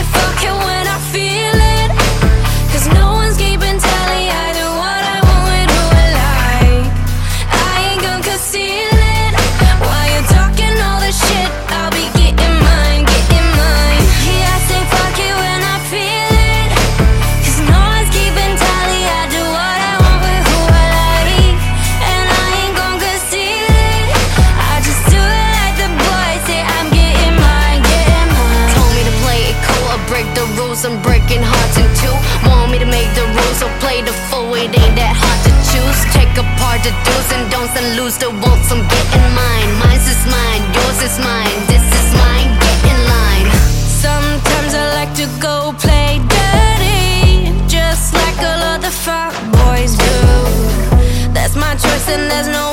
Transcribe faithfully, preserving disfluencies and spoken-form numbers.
fuck it when I feel it, 'cause no one's keeping tally. I do what I want with who I like. I ain't gonna conceal it. While you're talking all this shit, I'll be getting mine, getting mine. Yeah, I say fuck it when I feel it, 'cause no one's keeping tally. I do what I want with who I like, and I ain't gonna conceal it. I just do it like the boys say. I'm getting mine, getting mine. Told me to play it cool or break the rules. I'm breaking hearts in two. Want me to make the rules or play the fool. It ain't that hard to choose. Take apart the do's and don'ts and lose the wants. I'm getting mine. Mine's is mine, yours is mine. This is mine, get in line. Sometimes I like to go play dirty, just like all other fuck boys do. That's my choice and there's no